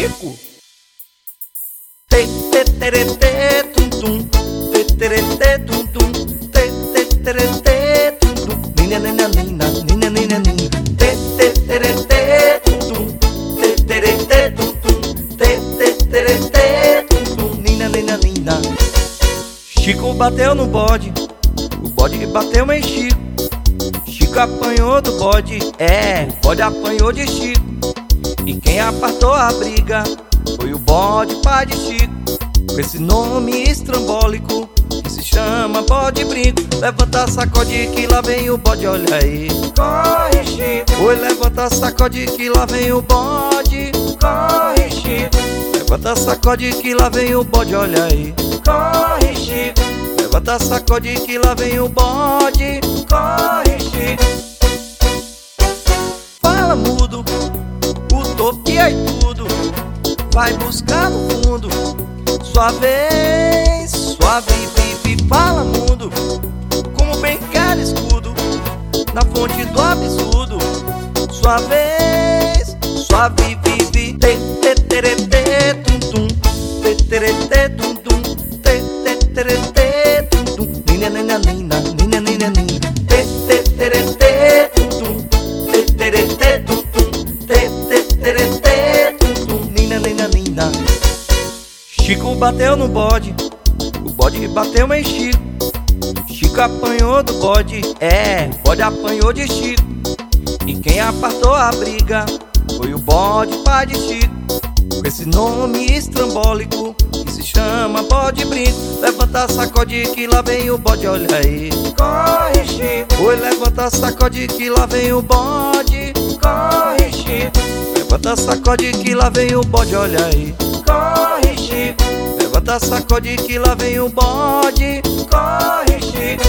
Chico. Te te tere te tum tum, te tere te tum tum, te te tere te tum tum, nina nina nina, nina nina nina. Te te tere te tum tum, te tere te tum tum, te te tere te tum tum, nina nina nina. Chico bateu no bode, o bode bateu em Chico. Chico apanhou do bode, bode apanhou de Chico. E quem apartou a briga foi o bode pai de Chico, com esse nome estrambólico que se chama bode brinco. Levanta, sacode que lá vem o bode, olha aí. Corre, Chico. Oi, levanta, sacode que lá vem o bode. Corre, Chico. Levanta, sacode que lá vem o bode, olha aí. Corre, Chico. Levanta, sacode que lá vem o bode. Corre, Chico. Fala mudo, utopia e tudo, vai buscar no fundo. Sua vez, suave, vive, fala mundo, como bem quer escudo, na fonte do absurdo. Sua vez, suave, vive, te te tere te tum tum, te tere te tum tum, te te tere te tum tum, nina nina nina, nina nina nina. Te te tere te tum tum, te tere te tum tum, te te tere te tum tum, nina nina nina. Chico bateu no bode, o bode bateu em Chico. Chico apanhou do bode, bode apanhou de Chico. E quem apartou a briga foi o bode pai de Chico, com esse nome estrambólico que se chama bode brinco. Levanta, sacode que lá vem o bode, olha aí. Corre, Chico. Oi, levanta, sacode que lá vem o bode. Corre, Chico. Levanta, sacode que lá vem o bode, olha aí. Corre, Chico. Levanta, sacode que lá vem o bode. Corre, Chico.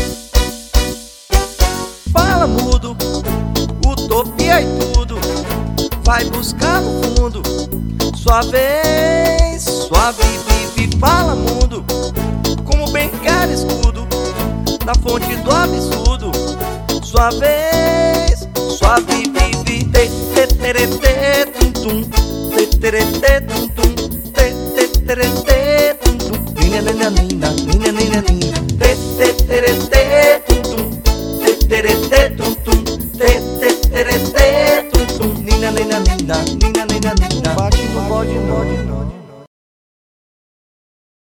Fala mudo, utopia e tudo, vai buscar no fundo. Sua vez, suave, vive, fala mundo, como bem quer escudo, na fonte do absurdo. Sua vez, suave, vive, te te tere te tum tum, te tere te tum tum, te te tere te tum tum, nina nina nina, nina nina nina. Te te tere te